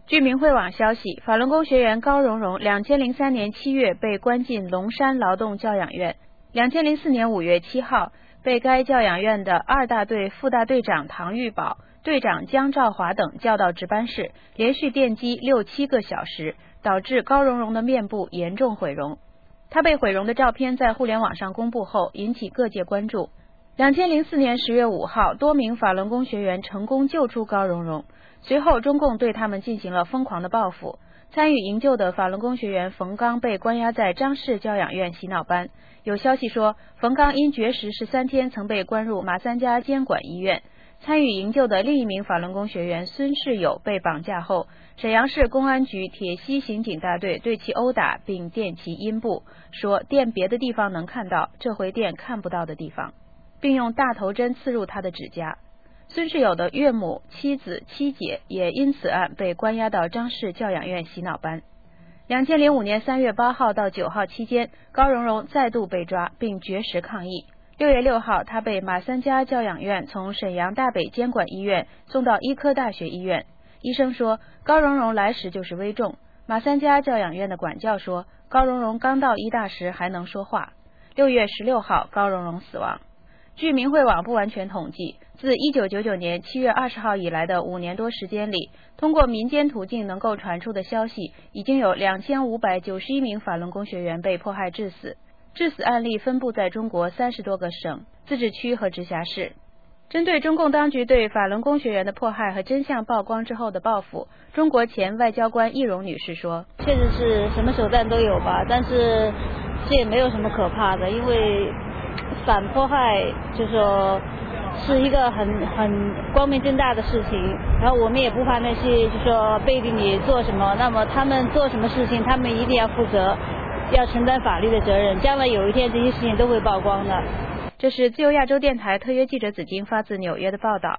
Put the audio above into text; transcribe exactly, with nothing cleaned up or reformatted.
据明慧网消息，法轮功学员高荣荣两千零三年七月被关进龙山劳动教养院，两千零四年五月七号被该教养院的二大队副大队长唐玉宝、队长江兆华等叫到值班室，连续电击六七个小时，导致高荣荣的面部严重毁容。他被毁容的照片在互联网上公布后，引起各界关注。两千零四年十月五号，多名法轮功学员成功救出高荣荣，随后中共对他们进行了疯狂的报复。参与营救的法轮功学员冯刚被关押在张氏教养院洗脑班。有消息说，冯刚因绝食十三天曾被关入马三家监管医院。参与营救的另一名法轮功学员孙世友被绑架后，沈阳市公安局铁西刑警大队对其殴打并电其阴部，说电别的地方能看到，这回电看不到的地方，并用大头针刺入他的指甲。孙世友的岳母、妻子、妻姐也因此案被关押到张氏教养院洗脑班。两千零五年三月八号到九号期间，高荣荣再度被抓并绝食抗议。六月六号，他被马三家教养院从沈阳大北监管医院送到医科大学医院。医生说，高荣荣来时就是危重。马三家教养院的管教说，高荣荣刚到医大时还能说话。六月十六号，高荣荣死亡。据明慧网不完全统计，自一九九九年七月二十号以来的五年多时间里，通过民间途径能够传出的消息，已经有两千五百九十一名法轮功学员被迫害致死。致死案例分布在中国三十多个省、自治区和直辖市。针对中共当局对法轮功学员的迫害和真相曝光之后的报复，中国前外交官易容女士说：“ 确实是什么手段都有吧，但是这也没有什么可怕的，因为反迫害就说是一个很很光明正大的事情，然后我们也不怕那些就说背地里做什么，那么他们做什么事情，他们一定要负责。”要承担法律的责任，将来有一天这些事情都会曝光的。 这是自由亚洲电台特约记者紫金发自纽约的报道。